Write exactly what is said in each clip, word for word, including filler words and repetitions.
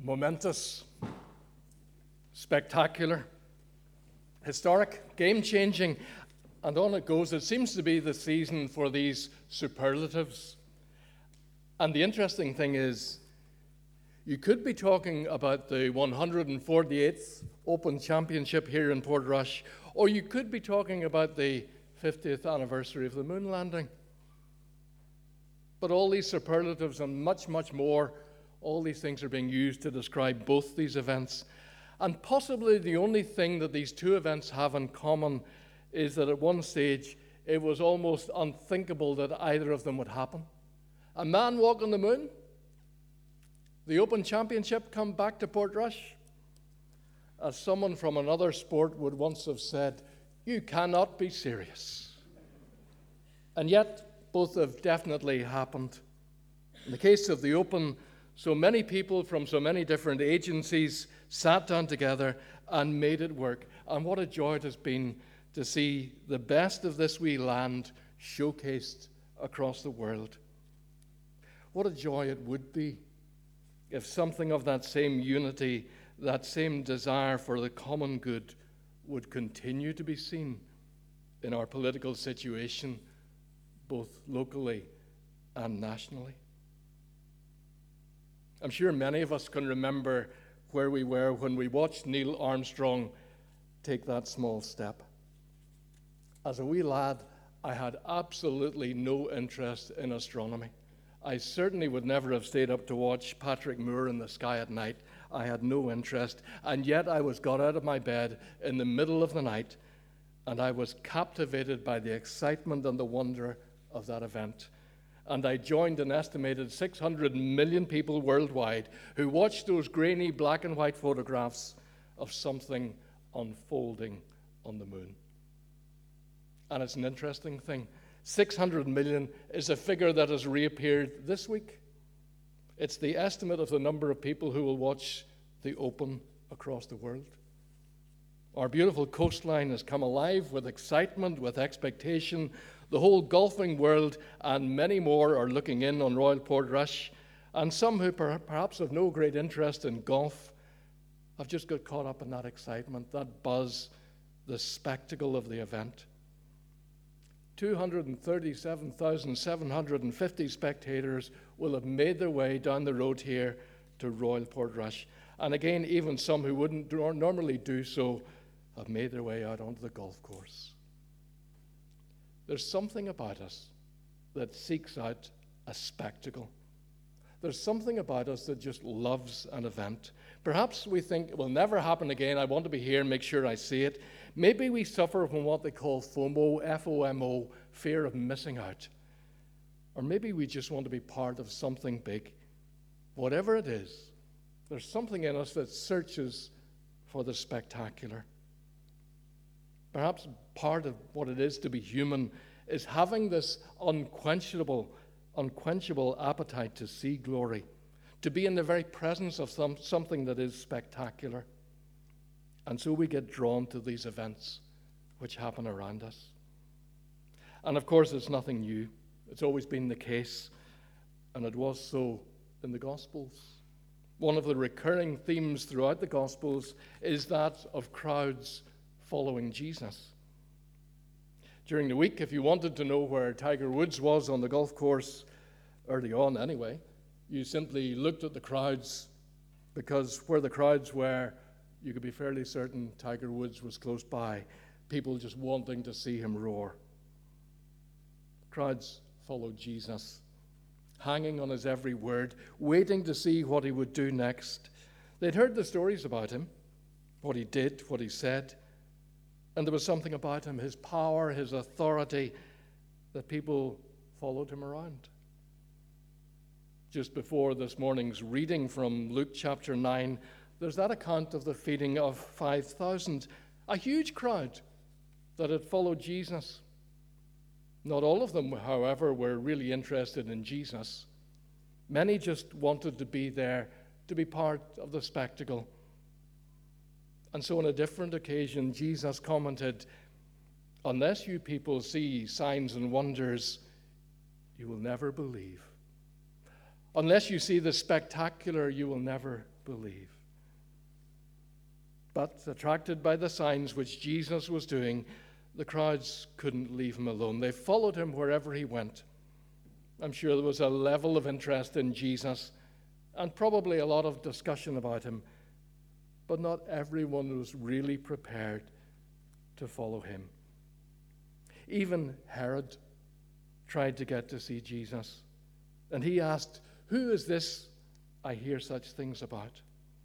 momentous, spectacular, historic, game-changing, and on it goes. It seems to be the season for these superlatives. And the interesting thing is, you could be talking about the one hundred forty-eighth Open Championship here in Portrush, or you could be talking about the fiftieth anniversary of the moon landing. But all these superlatives and much, much more, all these things are being used to describe both these events. And possibly the only thing that these two events have in common is that at one stage it was almost unthinkable that either of them would happen. A man walk on the moon, the Open Championship come back to Portrush. As someone from another sport would once have said, you cannot be serious. And yet, both have definitely happened. In the case of the Open, so many people from so many different agencies sat down together and made it work. And what a joy it has been to see the best of this wee land showcased across the world. What a joy it would be if something of that same unity, that same desire for the common good would continue to be seen in our political situation, both locally and nationally. I'm sure many of us can remember where we were when we watched Neil Armstrong take that small step. As a wee lad, I had absolutely no interest in astronomy. I certainly would never have stayed up to watch Patrick Moore in the sky at night. I had no interest, and yet I was got out of my bed in the middle of the night, and I was captivated by the excitement and the wonder of that event. And I joined an estimated six hundred million people worldwide who watched those grainy black and white photographs of something unfolding on the moon. And it's an interesting thing. six hundred million is a figure that has reappeared this week. It's the estimate of the number of people who will watch the Open across the world. Our beautiful coastline has come alive with excitement, with expectation. The whole golfing world and many more are looking in on Royal Portrush, and some who per- perhaps have no great interest in golf have just got caught up in that excitement, that buzz, the spectacle of the event. two hundred thirty-seven thousand seven hundred fifty spectators will have made their way down the road here to Royal Portrush. And again, even some who wouldn't normally do so have made their way out onto the golf course. There's something about us that seeks out a spectacle. There's something about us that just loves an event. Perhaps we think it will never happen again. I want to be here and make sure I see it. Maybe we suffer from what they call FOMO, F O M O, fear of missing out. Or maybe we just want to be part of something big. Whatever it is, there's something in us that searches for the spectacular. Perhaps part of what it is to be human is having this unquenchable, unquenchable appetite to see glory, to be in the very presence of some, something that is spectacular. And so we get drawn to these events which happen around us. And of course, it's nothing new. It's always been the case, and it was so in the Gospels. One of the recurring themes throughout the Gospels is that of crowds following Jesus. During the week, if you wanted to know where Tiger Woods was on the golf course, early on anyway, you simply looked at the crowds, because where the crowds were, you could be fairly certain Tiger Woods was close by, people just wanting to see him roar. Crowds followed Jesus, hanging on his every word, waiting to see what he would do next. They'd heard the stories about him, what he did, what he said, and there was something about him, his power, his authority, that people followed him around. Just before this morning's reading from Luke chapter nine, there's that account of the feeding of five thousand, a huge crowd that had followed Jesus. Not all of them, however, were really interested in Jesus. Many just wanted to be there, to be part of the spectacle. And so on a different occasion, Jesus commented, "Unless you people see signs and wonders, you will never believe." Unless you see the spectacular, you will never believe. But attracted by the signs which Jesus was doing, the crowds couldn't leave him alone. They followed him wherever he went. I'm sure there was a level of interest in Jesus and probably a lot of discussion about him, but not everyone was really prepared to follow him. Even Herod tried to get to see Jesus, and he asked, "Who is this I hear such things about?"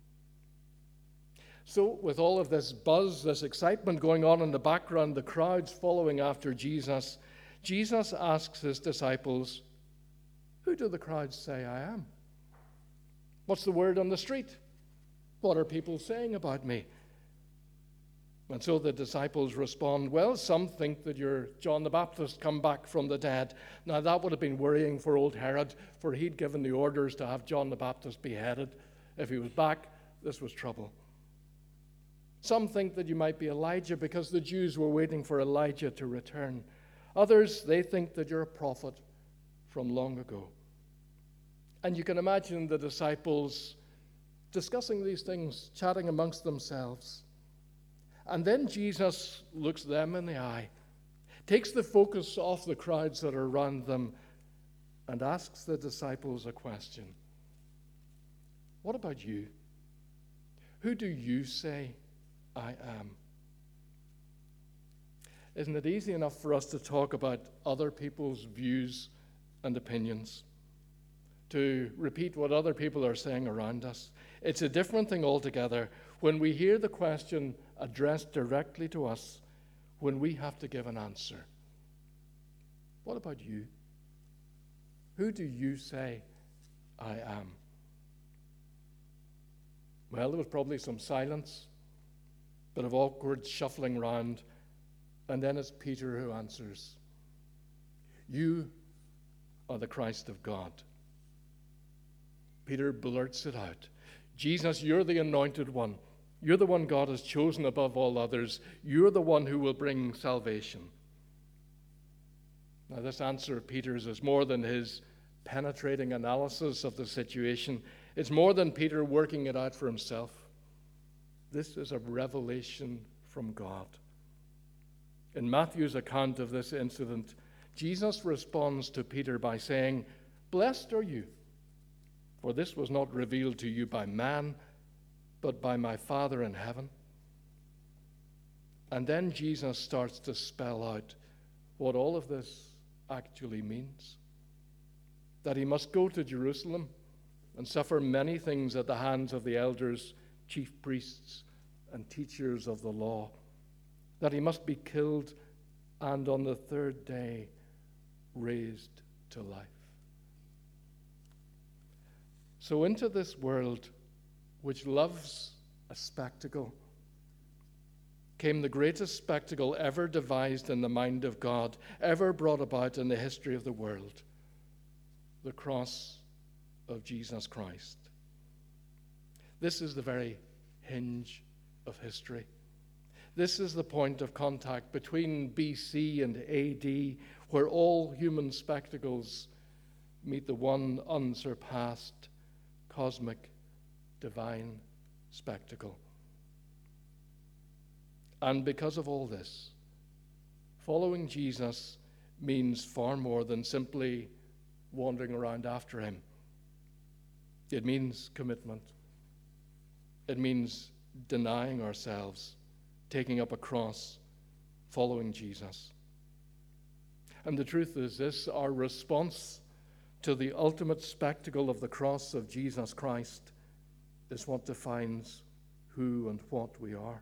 So with all of this buzz, this excitement going on in the background, the crowds following after Jesus, Jesus asks his disciples, "Who do the crowds say I am? What's the word on the street? What are people saying about me?" And so the disciples respond, "Well, some think that you're John the Baptist come back from the dead." Now that would have been worrying for old Herod, for he'd given the orders to have John the Baptist beheaded. If he was back, this was trouble. Some think that you might be Elijah because the Jews were waiting for Elijah to return. Others, they think that you're a prophet from long ago. And you can imagine the disciples discussing these things, chatting amongst themselves. And then Jesus looks them in the eye, takes the focus off the crowds that are around them, and asks the disciples a question. "What about you? Who do you say I am?" Isn't it easy enough for us to talk about other people's views and opinions, to repeat what other people are saying around us? It's a different thing altogether when we hear the question addressed directly to us, when we have to give an answer. What about you? Who do you say I am? Well, there was probably some silence, bit of awkward shuffling round, and then it's Peter who answers, "You are the Christ of God." Peter blurts it out. "Jesus, you're the anointed one. You're the one God has chosen above all others. You're the one who will bring salvation." Now, this answer of Peter's is more than his penetrating analysis of the situation. It's more than Peter working it out for himself. This is a revelation from God. In Matthew's account of this incident, Jesus responds to Peter by saying, "Blessed are you, for this was not revealed to you by man, but by my Father in heaven." And then Jesus starts to spell out what all of this actually means. That he must go to Jerusalem and suffer many things at the hands of the elders, chief priests, and teachers of the law. That he must be killed and on the third day raised to life. So into this world which loves a spectacle came the greatest spectacle ever devised in the mind of God, ever brought about in the history of the world: the cross of Jesus Christ. This is the very hinge of history. This is the point of contact between B C and A D, where all human spectacles meet the one unsurpassed, cosmic, divine spectacle. And because of all this, following Jesus means far more than simply wandering around after him. It means commitment. It means denying ourselves, taking up a cross, following Jesus. And the truth is this: our response to the ultimate spectacle of the cross of Jesus Christ is what defines who and what we are.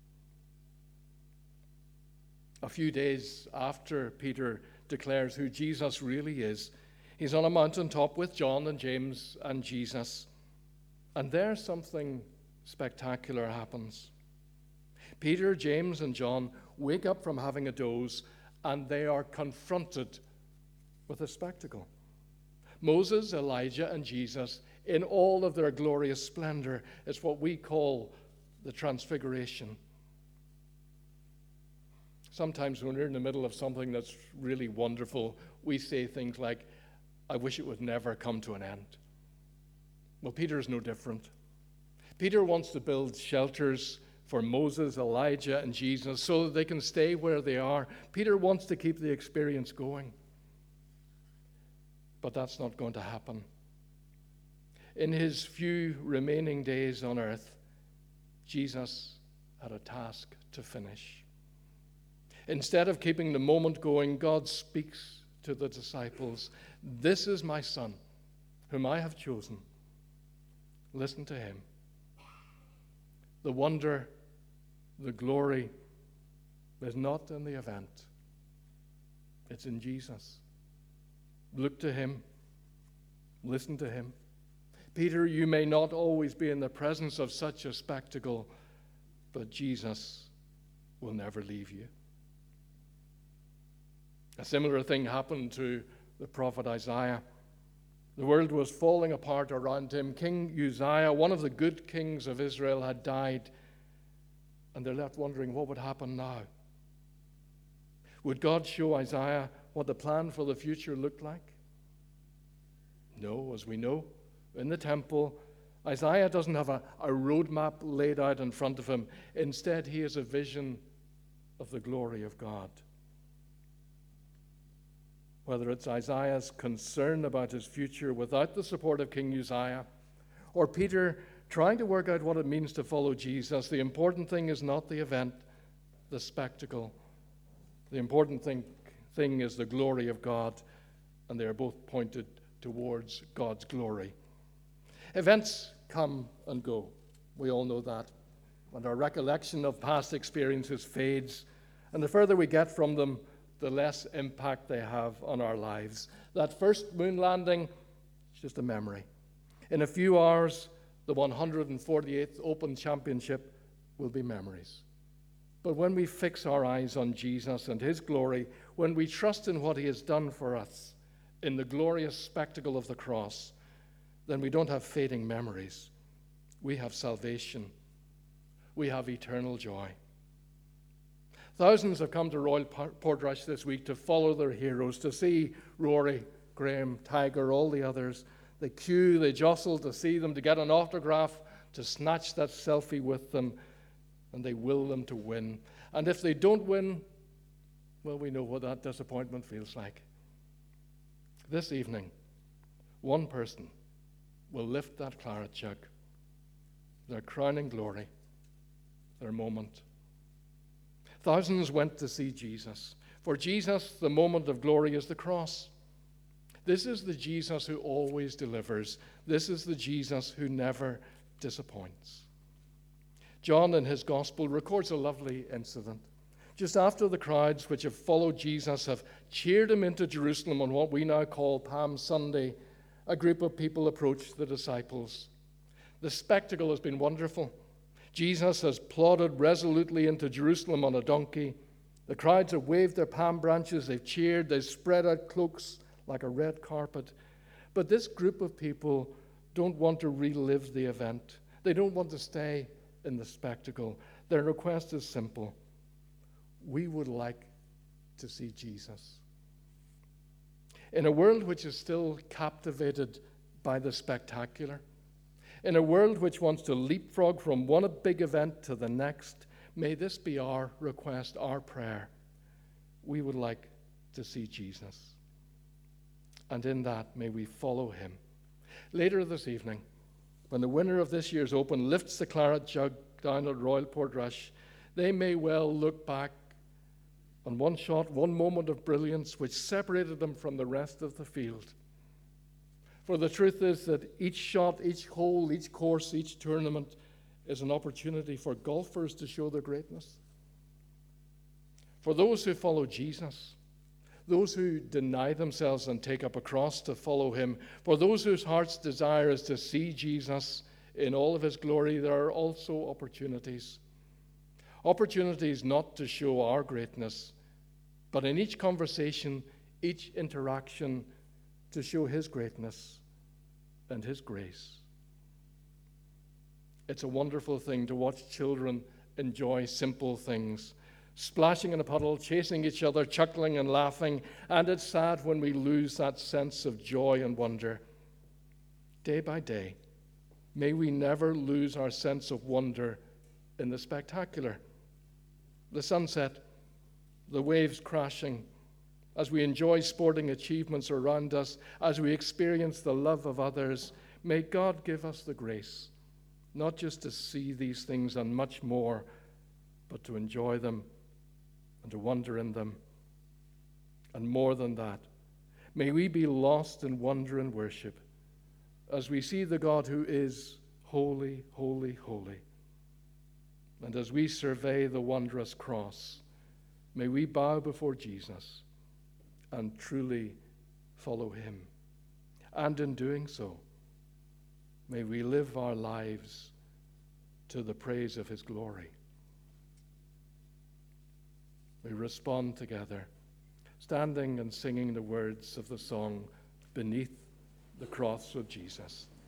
A few days after Peter declares who Jesus really is, he's on a mountaintop with John and James and Jesus. And there something spectacular happens. Peter, James, and John wake up from having a doze, and they are confronted with a spectacle. Moses, Elijah, and Jesus, in all of their glorious splendor, is what we call the Transfiguration. Sometimes when we're in the middle of something that's really wonderful, we say things like, "I wish it would never come to an end." Well, Peter is no different. Peter wants to build shelters for Moses, Elijah, and Jesus so that they can stay where they are. Peter wants to keep the experience going. But that's not going to happen. In his few remaining days on earth, Jesus had a task to finish. Instead of keeping the moment going, God speaks to the disciples, "This is my Son, whom I have chosen. Listen to him." The wonder, the glory is not in the event. It's in Jesus. Look to him. Listen to him. Peter, you may not always be in the presence of such a spectacle, but Jesus will never leave you. A similar thing happened to the prophet Isaiah. The world was falling apart around him. King Uzziah, one of the good kings of Israel, had died, and they're left wondering what would happen now. Would God show Isaiah what the plan for the future looked like? No, as we know, in the temple, Isaiah doesn't have a, a roadmap laid out in front of him. Instead, he has a vision of the glory of God. Whether it's Isaiah's concern about his future without the support of King Uzziah, or Peter trying to work out what it means to follow Jesus, the important thing is not the event, the spectacle. The important thing, thing is the glory of God, and they are both pointed towards God's glory. Events come and go. We all know that. And our recollection of past experiences fades. And the further we get from them, the less impact they have on our lives. That first moon landing is just a memory. In a few hours, the one hundred forty-eighth Open Championship will be memories. But when we fix our eyes on Jesus and his glory, when we trust in what he has done for us, in the glorious spectacle of the cross, then we don't have fading memories. We have salvation. We have eternal joy. Thousands have come to Royal Portrush this week to follow their heroes, to see Rory, Graham, Tiger, all the others. They queue, they jostle to see them, to get an autograph, to snatch that selfie with them, and they will them to win. And if they don't win, well, we know what that disappointment feels like. This evening, one person will lift that claret jug, their crowning glory, their moment. Thousands went to see Jesus. For Jesus, the moment of glory is the cross. This is the Jesus who always delivers. This is the Jesus who never disappoints. John, in his gospel, records a lovely incident. Just after the crowds which have followed Jesus have cheered him into Jerusalem on what we now call Palm Sunday, a group of people approached the disciples. The spectacle has been wonderful. Jesus has plodded resolutely into Jerusalem on a donkey. The crowds have waved their palm branches, they've cheered, they've spread out cloaks like a red carpet. But this group of people don't want to relive the event. They don't want to stay in the spectacle. Their request is simple. We would like to see Jesus. In a world which is still captivated by the spectacular, in a world which wants to leapfrog from one big event to the next, may this be our request, our prayer. We would like to see Jesus. And in that, may we follow him. Later this evening, when the winner of this year's Open lifts the claret jug down at Royal Portrush, they may well look back on one shot, one moment of brilliance which separated them from the rest of the field. For the truth is that each shot, each hole, each course, each tournament is an opportunity for golfers to show their greatness. For those who follow Jesus, those who deny themselves and take up a cross to follow him, for those whose heart's desire is to see Jesus in all of his glory, there are also opportunities. Opportunities not to show our greatness, but in each conversation, each interaction, to show his greatness and his grace. It's a wonderful thing to watch children enjoy simple things, splashing in a puddle, chasing each other, chuckling and laughing, and it's sad when we lose that sense of joy and wonder. Day by day, May we never lose our sense of wonder in the spectacular. The sunset, the waves crashing, as we enjoy sporting achievements around us, as we experience the love of others, may God give us the grace, not just to see these things and much more, but to enjoy them and to wonder in them. And more than that, may we be lost in wonder and worship as we see the God who is holy, holy, holy. And as we survey the wondrous cross, may we bow before Jesus and truly follow him. And in doing so, may we live our lives to the praise of his glory. We respond together, standing and singing the words of the song, Beneath the Cross of Jesus.